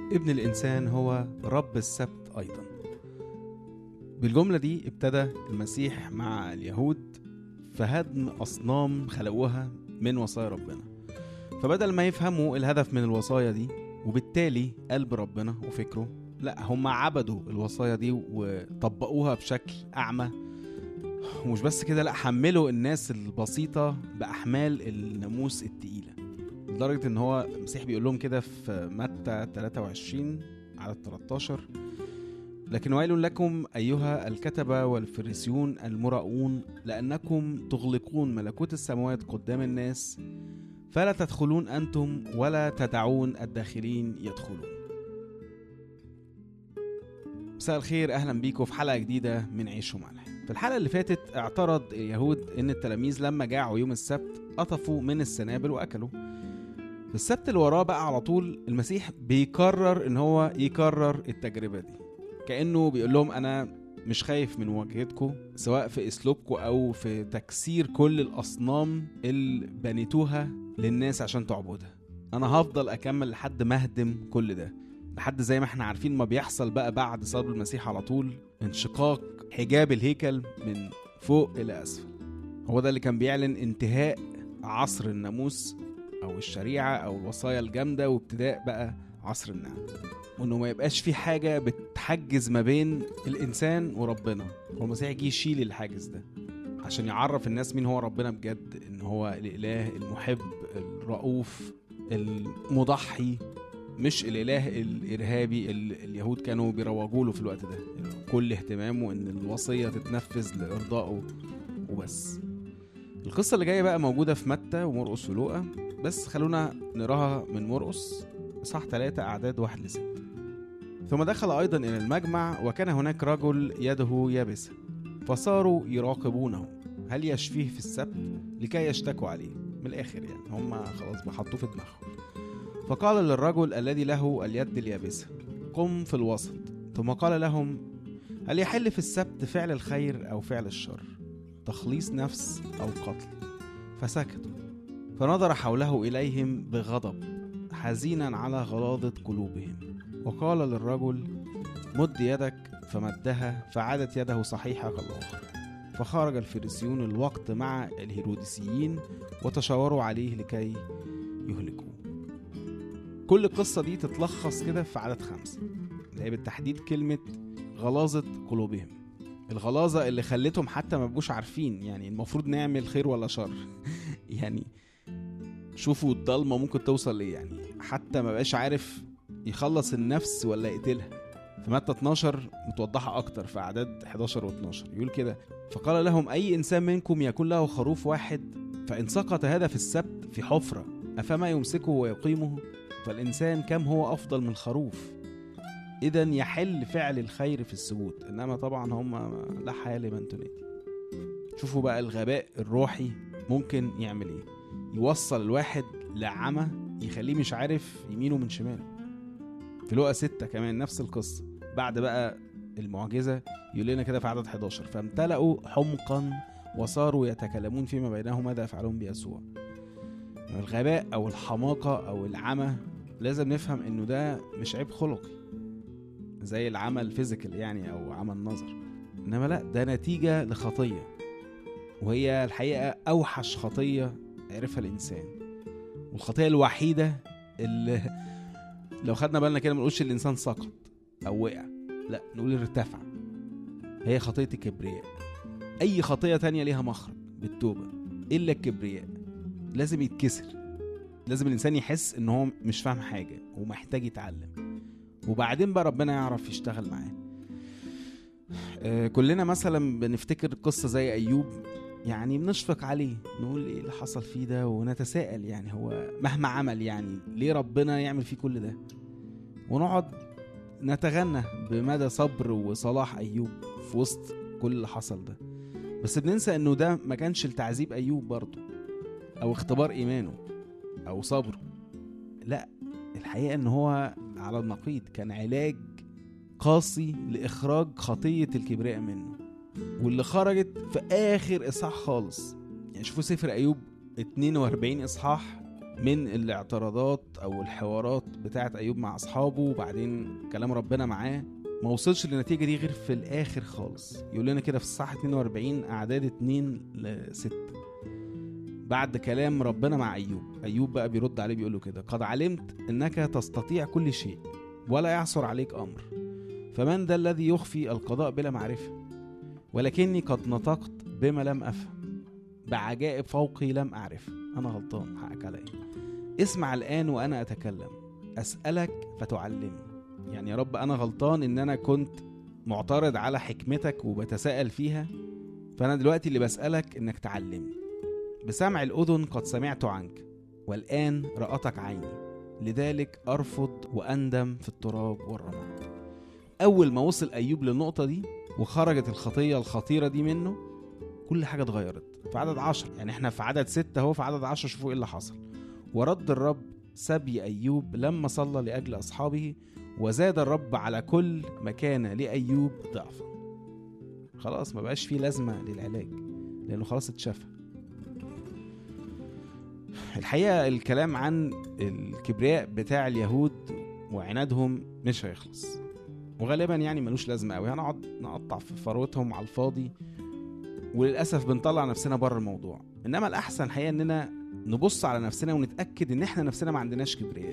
ابن الإنسان هو رب السبت أيضا. بالجملة دي ابتدى المسيح مع اليهود في هدم أصنام خلقوها من وصايا ربنا. فبدل ما يفهموا الهدف من الوصايا دي وبالتالي قلب ربنا وفكره، لا، هم عبدوا الوصايا دي وطبقوها بشكل أعمى. ومش بس كده، لا، حملوا الناس البسيطة بأحمال الناموس التقيلة، لدرجة ان هو المسيح بيقول لهم كده في متى 23 على 13: لكن ويل لكم أيها الكتبة والفريسيون المراؤون، لأنكم تغلقون ملكوت السماوات قدام الناس، فلا تدخلون أنتم ولا تدعون الداخلين يدخلون. مساء الخير، أهلا بيكم في حلقة جديدة من عيش وملح. في الحلقة اللي فاتت اعترض اليهود ان التلاميذ لما جاعوا يوم السبت قطفوا من السنابل وأكلوا. في السبت اللي وراه بقى على طول المسيح بيكرر ان هو يكرر التجربة دي، كأنه بيقول لهم انا مش خايف من مواجهتكم، سواء في اسلوبكم او في تكسير كل الاصنام اللي بنيتوها للناس عشان تعبدها. انا هفضل اكمل لحد ما اهدم كل ده، لحد زي ما احنا عارفين ما بيحصل بقى بعد صلب المسيح على طول، انشقاق حجاب الهيكل من فوق الى اسفل. هو ده اللي كان بيعلن انتهاء عصر الناموس او الشريعة او الوصايا الجامدة، وابتداء بقى عصر النعم، وانه ما يبقاش في حاجة بتحجز ما بين الانسان وربنا. والمسيح جه يشيل الحاجز ده عشان يعرف الناس مين هو ربنا بجد، ان هو الاله المحب الرؤوف المضحي، مش الاله الارهابي اللي اليهود كانوا بيروجوا له في الوقت ده، كل اهتمامه ان الوصية تتنفذ لارضائه وبس. القصة اللي جاية بقى موجودة في متى ومرقس ولوقا، بس خلونا نراها من مرقس إصحاح 3 أعداد 1-6. ثم دخل أيضا إلى المجمع، وكان هناك رجل يده يابسة، فصاروا يراقبونه هل يشفيه في السبت لكي يشتكوا عليه. من الآخر يعني هم خلاص بحطوه في دماغهم. فقال للرجل الذي له اليد اليابسة: قم في الوسط. ثم قال لهم: هل يحل في السبت فعل الخير أو فعل الشر، تخليص نفس أو قتل؟ فسكتوا. فنظر حوله إليهم بغضب حزينا على غلاظة قلوبهم، وقال للرجل: مد يدك. فمدها، فعادت يده صحيحة كالآخر. فخرج الفريسيون الوقت مع الهيروديسيين وتشاوروا عليه لكي يهلكوه. كل القصة دي تتلخص كده في عدد 5، اللي هي بالتحديد كلمة غلاظة قلوبهم. الغلاظة اللي خلتهم حتى ما بقوش عارفين يعني المفروض نعمل خير ولا شر. يعني شوفوا الضلمة ممكن توصل ليه، يعني حتى ما بقاش عارف يخلص النفس ولا يقتلها. في متى 12 متوضحة أكتر في أعداد 11 و12، يقول كده: فقال لهم: أي إنسان منكم يكون له خروف واحد، فإن سقط هذا في السبت في حفرة، أفما يمسكه ويقيمه؟ فالإنسان كم هو أفضل من الخروف؟ إذن يحل فعل الخير في السبوت، إنما طبعا هم لا حياة لمن تنادي. شوفوا بقى الغباء الروحي ممكن يعمل إيه، يوصل الواحد لعمى يخليه مش عارف يمينه من شماله. في لوقا 6 كمان نفس القصة، بعد بقى المعجزة يقول لنا كده في عدد 11: فامتلأوا حمقا وصاروا يتكلمون فيما بينهم ماذا يفعلون بيسوع. يعني الغباء أو الحماقة أو العمى لازم نفهم إنه ده مش عيب خلقي زي العمى الفيزيكال يعني أو عمى النظر، إنما لا، ده نتيجة لخطية، وهي الحقيقة أوحش خطية عرفها الإنسان، والخطية الوحيدة اللي لو خدنا بالنا كده منقولش الإنسان سقط أو وقع، لا، نقول ارتفع. هي خطية الكبرياء. أي خطية تانية ليها مخرج بالتوبة إلا الكبرياء، لازم يتكسر. لازم الإنسان يحس إنه هو مش فاهم حاجة ومحتاج يتعلم، وبعدين بقى ربنا يعرف يشتغل معاه. كلنا مثلا بنفتكر قصة زي أيوب، يعني بنشفق عليه، نقول ايه اللي حصل فيه ده، ونتساءل يعني هو مهما عمل يعني ليه ربنا يعمل فيه كل ده، ونقعد نتغنى بمدى صبر وصلاح أيوب في وسط كل اللي حصل ده. بس بننسى انه ده ما كانش لتعذيب أيوب برضه او اختبار ايمانه او صبره، لا، الحقيقة ان هو على النقيض كان علاج قاسي لإخراج خطية الكبرياء منه، واللي خرجت في آخر إصحاح خالص. يعني شوفوا سفر أيوب 42 إصحاح من الاعتراضات او الحوارات بتاعت ايوب مع اصحابه وبعدين كلام ربنا معاه، ما وصلش للنتيجة دي غير في الاخر خالص. يقول لنا كده في الصح 42 اعداد 2-6 بعد كلام ربنا مع ايوب بقى بيرد عليه بيقول له كده: قد علمت انك تستطيع كل شيء ولا يعثر عليك امر، فمن ذا الذي يخفي القضاء بلا معرفة؟ ولكني قد نطقت بما لم افهم، بعجائب فوقي لم اعرف. انا غلطان، حقك علي. اسمع الان وانا اتكلم، اسالك فتعلمني. يعني يا رب انا غلطان ان انا كنت معترض على حكمتك وبتساءل فيها، فانا دلوقتي اللي بسالك انك تعلمني. بسمع الاذن قد سمعت عنك، والان رأتك عيني، لذلك ارفض واندم في التراب والرماد. اول ما وصل ايوب للنقطه دي وخرجت الخطيه الخطيره دي منه، كل حاجه اتغيرت. في عدد 10، يعني احنا في عدد 6 اهو، في عدد 10 شوفوا ايه اللي حصل: ورد الرب سبي ايوب لما صلى لاجل اصحابه، وزاد الرب على كل ما كان لايوب ضعفا. خلاص ما بقاش فيه لازمه للعلاج لانه خلاص اتشفى. الحقيقه الكلام عن الكبرياء بتاع اليهود وعنادهم مش هيخلص، وغالبا يعني ملوش لازمه قوي. هنقعد نقطع في فروتهم على الفاضي، وللاسف بنطلع نفسنا بره الموضوع. انما الاحسن الحقيقه اننا نبص على نفسنا ونتاكد ان احنا نفسنا ما عندناش كبرياء.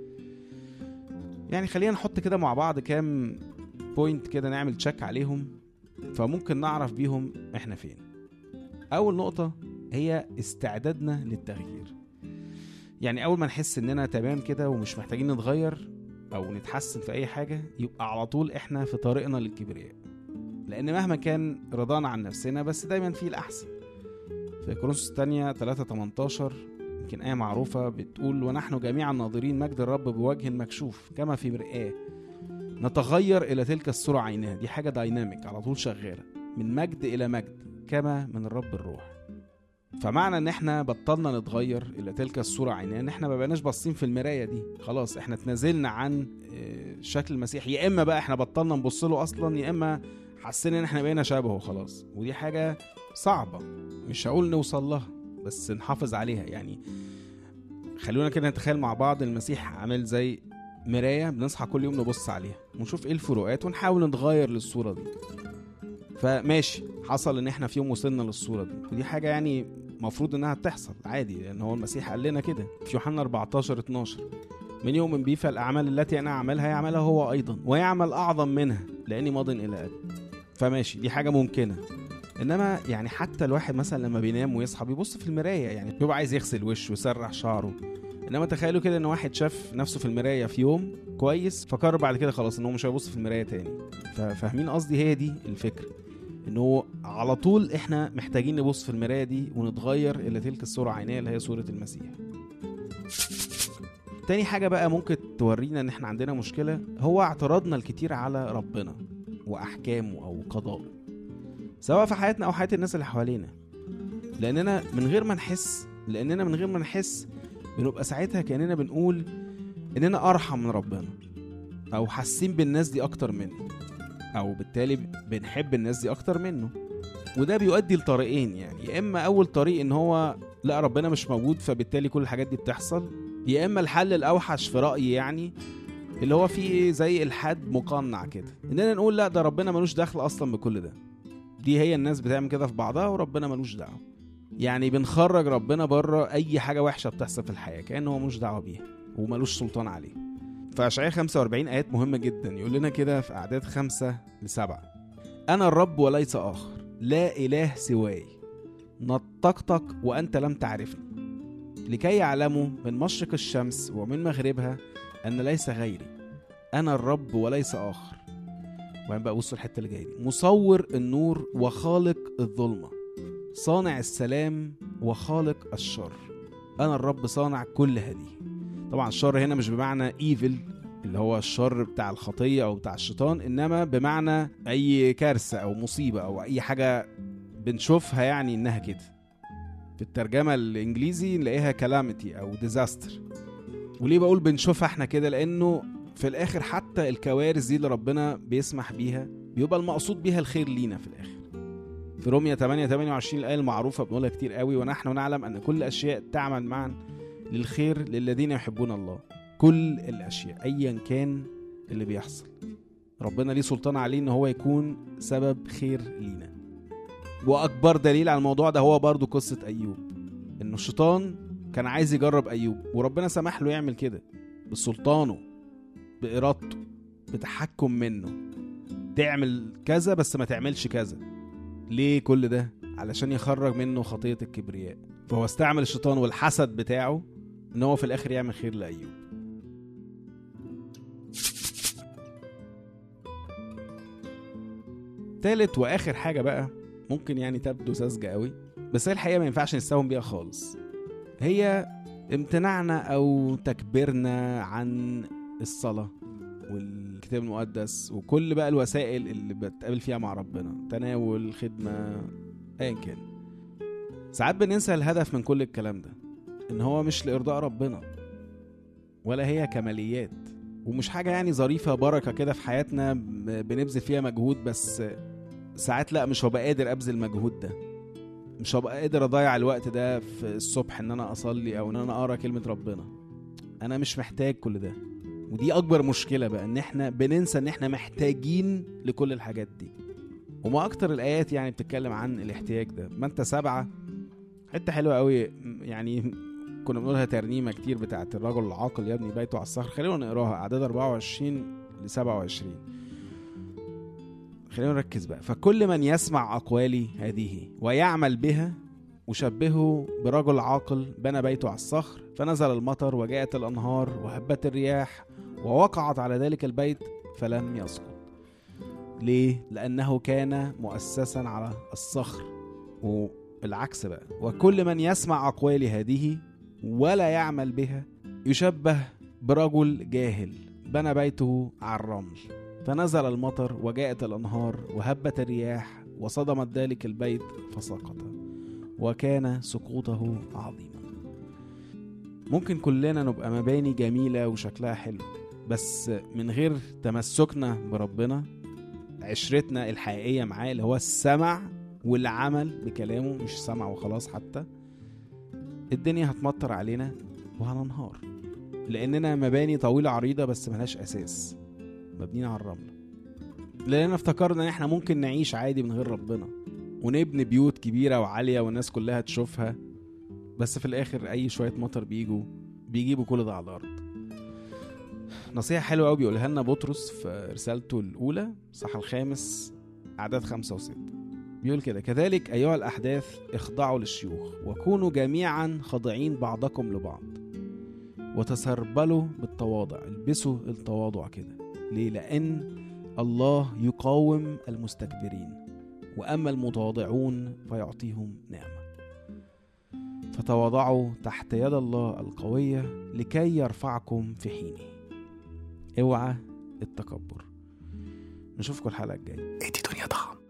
يعني خلينا نحط كده مع بعض كام بوينت كده نعمل تشيك عليهم، فممكن نعرف بيهم احنا فين. اول نقطه هي استعدادنا للتغيير. يعني اول ما نحس اننا تمام كده ومش محتاجين نتغير او نتحسن في اي حاجه، يبقى على طول احنا في طريقنا للكبرياء. لان مهما كان رضانا عن نفسنا بس دايما فيه الاحسن. في كورنثوس الثانية 3:18 يمكن آية معروفة بتقول: ونحن جميعا ناظرين مجد الرب بوجه مكشوف كما في مرآة نتغير إلى تلك الصورة عينها. دي حاجة دايناميك على طول شغالة، من مجد إلى مجد كما من الرب الروح. فمعنى ان احنا بطلنا نتغير الى تلك الصورة عينها ان احنا ما بقناش باصين في المراية دي، خلاص احنا اتنازلنا عن شكل المسيح. يا اما بقى احنا بطلنا نبص له اصلا، يا اما حسينا ان احنا بقينا شبهه خلاص. ودي حاجة صعبة، مش هقول نوصل لها بس نحافظ عليها. يعني خلونا كده نتخيل مع بعض المسيح عامل زي مراية بنصحى كل يوم نبص عليها ونشوف ايه الفروقات ونحاول نتغير للصورة دي. فماشي، حصل ان احنا في يوم وصلنا للصورة دي، ودي حاجة يعني مفروض انها تحصل عادي، لان هو المسيح قال لنا كده في يوحنا 14:12: من يؤمن بي فالأعمال التي أنا أعملها يعملها هو أيضا ويعمل أعظم منها لأني ماض إلى أب. فماشي دي حاجة ممكنة. إنما يعني حتى الواحد مثلا لما بينام ويصحى بيبص في المراية، يعني بيبقى عايز يغسل وشه ويسرح شعره. إنما تخيلوا كده إن واحد شاف نفسه في المراية في يوم كويس فقرر بعد كده خلاص إنه مش هيبص في المراية تاني. ففاهمين قصدي؟ هي دي الفكرة، إنه على طول إحنا محتاجين نبص في المراية دي ونتغير إلى تلك الصورة عينية اللي هي صورة المسيح. تاني حاجة بقى ممكن تورينا ان احنا عندنا مشكلة هو اعتراضنا الكتير على ربنا واحكامه او قضائه، سواء في حياتنا او حياة الناس اللي حوالينا. لاننا من غير ما نحس بنبقى ساعتها كأننا بنقول اننا ارحم من ربنا، او حاسين بالناس دي اكتر منه، او بالتالي بنحب الناس دي اكتر منه. وده بيؤدي لطريقين، يعني يا اما اول طريق ان هو لا ربنا مش موجود فبالتالي كل الحاجات دي بتحصل، يا اما الحل الاوحش في رأيي يعني اللي هو فيه زي الحد مقنع كده، اننا نقول لا ده ربنا ملوش دخل اصلا بكل ده. دي هي الناس بتعمل كده في بعضها وربنا ملوش دعوه. يعني بنخرج ربنا بره اي حاجه وحشه بتحصل في الحياه كأنه هو ملوش دعوه بيها وملوش سلطان عليه. فاشعياء 45 ايات مهمه جدا، يقول لنا كده في اعداد 5-7: انا الرب وليس اخر، لا اله سواي، نطقتك وانت لم تعرفني، لكي يعلموا من مشرق الشمس ومن مغربها أن ليس غيري، أنا الرب وليس آخر. وأنا بقى بصوا الحتة اللي جاية دي: مصور النور وخالق الظلمة، صانع السلام وخالق الشر، أنا الرب صانع كل هذه. طبعا الشر هنا مش بمعنى evil اللي هو الشر بتاع الخطية أو بتاع الشيطان، إنما بمعنى أي كارثة أو مصيبة أو أي حاجة بنشوفها يعني إنها كده. في الترجمة الإنجليزي نلاقيها calamity أو disaster. وليه بقول بنشوفها احنا كده؟ لأنه في الآخر حتى الكوارث دي اللي ربنا بيسمح بيها بيبقى المقصود بيها الخير لينا في الآخر. في رومية 8:28 الآية المعروفة بنقولها كتير قوي: ونحن نعلم أن كل أشياء تعمل معا للخير للذين يحبون الله. كل الأشياء أيا كان اللي بيحصل ربنا ليه سلطان عليه إن هو يكون سبب خير لينا. وأكبر دليل على الموضوع ده هو برضو قصة أيوب، إنه الشيطان كان عايز يجرب أيوب وربنا سمح له يعمل كده بسلطانه، بإرادته، بتحكم منه، تعمل كذا بس ما تعملش كذا. ليه كل ده؟ علشان يخرج منه خطية الكبرياء. فهو استعمل الشيطان والحسد بتاعه إن هو في الآخر يعمل خير لأيوب. تالت وآخر حاجة بقى ممكن يعني تبدو ساذجة قوي، بس هي الحقيقة ما ينفعش نستهون بيها خالص، هي امتناعنا أو تكبيرنا عن الصلاة والكتاب المقدس وكل بقى الوسائل اللي بتقابل فيها مع ربنا، تناول، خدمة، أيا كان. ساعات بننسى الهدف من كل الكلام ده، إن هو مش لإرضاء ربنا ولا هي كماليات، ومش حاجة يعني ظريفة بركة كده في حياتنا بنبذل فيها مجهود، بس ساعات لا، مش هبقى قادر أبذل مجهود ده، مش هبقى قادر أضيع الوقت ده في الصبح إن أنا أصلي أو إن أنا أقرأ كلمة ربنا. أنا مش محتاج كل ده. ودي أكبر مشكلة بقى، إن إحنا بننسى إن إحنا محتاجين لكل الحاجات دي. وما أكتر الآيات يعني بتتكلم عن الاحتياج ده. متى 7 حتة حلوة قوي، يعني كنا بنقولها ترنيمة كتير بتاعت الرجل العاقل يبني بيته على الصخر. خلينا نقراها أعداد 24-27. خلينا نركز بقى. فكل من يسمع أقوالي هذه ويعمل بها وشبهه برجل عاقل بنى بيته على الصخر، فنزل المطر وجاءت الأنهار وهبت الرياح ووقعت على ذلك البيت فلم يسقط. ليه؟ لأنه كان مؤسسا على الصخر. والعكس بقى، وكل من يسمع أقوالي هذه ولا يعمل بها يشبه برجل جاهل بنى بيته على الرمل، فنزل المطر وجاءت الأنهار وهبت الرياح وصدمت ذلك البيت فسقط، وكان سقوطه عظيما. ممكن كلنا نبقى مباني جميلة وشكلها حلو، بس من غير تمسكنا بربنا، عشرتنا الحقيقية معاه اللي هو السمع والعمل بكلامه، مش سمع وخلاص، حتى الدنيا هتمطر علينا وهننهار، لأننا مباني طويلة عريضة بس ملهاش أساس، مبنين على الرمل. لأننا افتكرنا ان احنا ممكن نعيش عادي من غير ربنا ونبني بيوت كبيرة وعالية والناس كلها تشوفها، بس في الآخر أي شوية مطر بيجيبوا كل ده على الأرض. نصيحة حلوة أوي بيقولها لنا بطرس في رسالته الأولى صح 5 أعداد 5 و6. بيقول كده: كذلك أيها الأحداث اخضعوا للشيوخ وكونوا جميعا خاضعين بعضكم لبعض وتسربلوا بالتواضع. البسوا التواضع كده. ليه؟ لأن الله يقاوم المستكبرين وأما المتواضعون فيعطيهم نعمة. فتواضعوا تحت يد الله القوية لكي يرفعكم في حينه. اوعى التكبر. نشوفكم الحلقة الجاية. دي دنيا ضخم.